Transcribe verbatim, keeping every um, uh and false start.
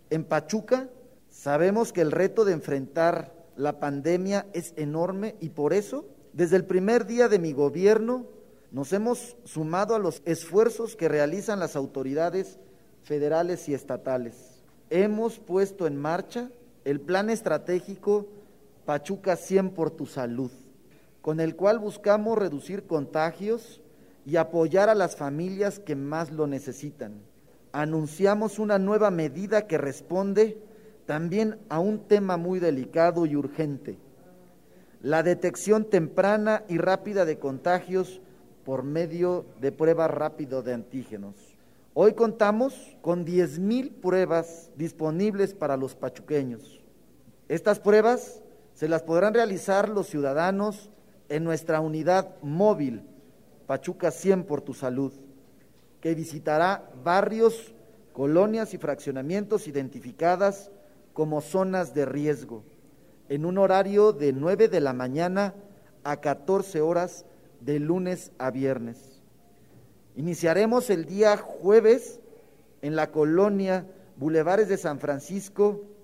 En Pachuca sabemos que el reto de enfrentar la pandemia es enorme y por eso, desde el primer día de mi gobierno, nos hemos sumado a los esfuerzos que realizan las autoridades federales y estatales. Hemos puesto en marcha el plan estratégico Pachuca cien por tu salud, con el cual buscamos reducir contagios y apoyar a las familias que más lo necesitan. Anunciamos una nueva medida que responde también a un tema muy delicado y urgente: la detección temprana y rápida de contagios por medio de pruebas rápidas de antígenos. Hoy contamos con diez mil pruebas disponibles para los pachuqueños. Estas pruebas se las podrán realizar los ciudadanos en nuestra unidad móvil Pachuca cien por tu salud, que visitará barrios, colonias y fraccionamientos identificadas como zonas de riesgo, en un horario de nueve de la mañana a catorce horas de lunes a viernes. Iniciaremos el día jueves en la colonia Bulevares de San Francisco